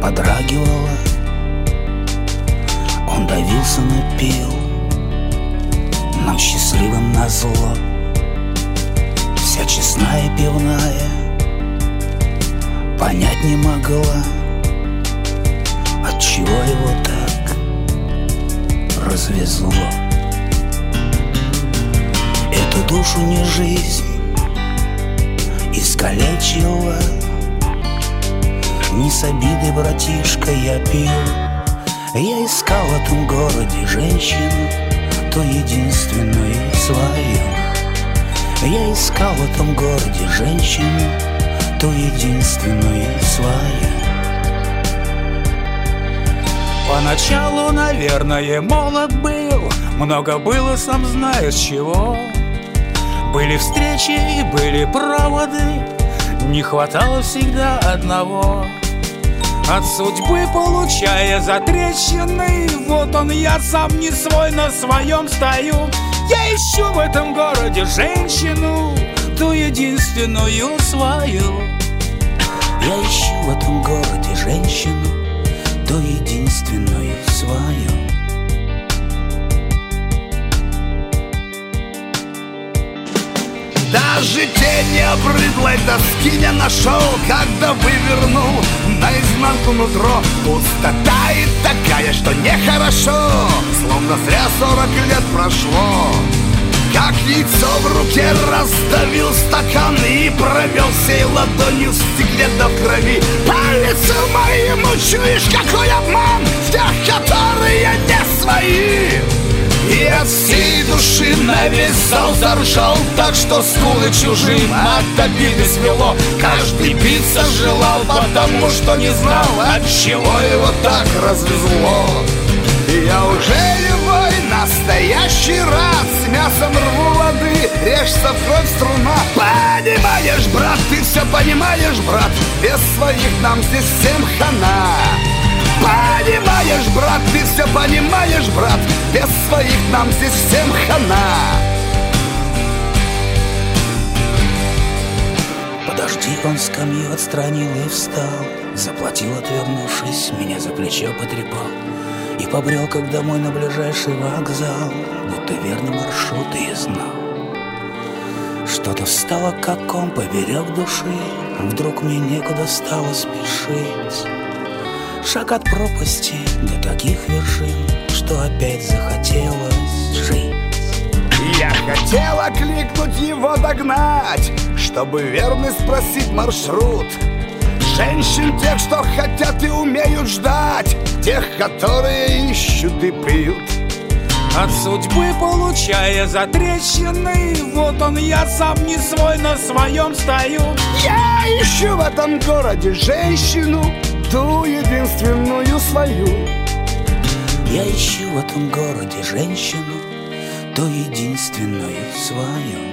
подрагивала. Он давился на пил, нам счастливым назло. Вся честная пивная понять не могла, отчего его так развезло. Эту душу не жизнь искалечила. Не с обидой, братишка, я пил. Я искал в этом городе женщину, то единственную свою. Я искал в этом городе женщину, то единственную свою. Поначалу, наверное, молод был, много было, сам знаешь чего. Были встречи и были проводы, не хватало всегда одного. От судьбы получая затрещины, вот он я сам не свой, на своем стою. Я ищу в этом городе женщину, ту единственную свою. Я ищу в этом городе женщину, ту единственную свою. Даже тени обрыдлой доски не нашел, когда вывернул наизнанку нутро. Пустота и такая, что нехорошо, словно зря 40 лет прошло. Как яйцо в руке раздавил стакан и провел всей ладонью в стекле до крови. По лицу моему чуешь, какой обман в тех, которые не свои. И от всей души на весь зал заржал, так что стулы чужим от обиды свело. Каждый биться желал, потому что не знал, от чего его так развезло. И я уже любой настоящий рад, с мясом рву воды, режься в кровь струна. Понимаешь, брат, ты все понимаешь, брат, без своих нам здесь всем хана. Понимаешь, брат, ты все понимаешь, брат, без своих нам здесь всем хана. Подожди, он скамью отстранил и встал, заплатил, отвернувшись, меня за плечо потрепал и побрел, как домой на ближайший вокзал, будто верный маршрут и знал. Что-то встало, как ком поперек души, вдруг мне некуда стало спешить. Шаг от пропасти до таких вершин, что опять захотелось жить. Я хотел окликнуть его, догнать, чтобы верно спросить маршрут. Женщин тех, что хотят и умеют ждать, тех, которые ищут и пьют. От судьбы получая затрещины, вот он я сам не свой, на своем стою. Я ищу в этом городе женщину, ту единственную свою. Я ищу в этом городе женщину, ту единственную свою.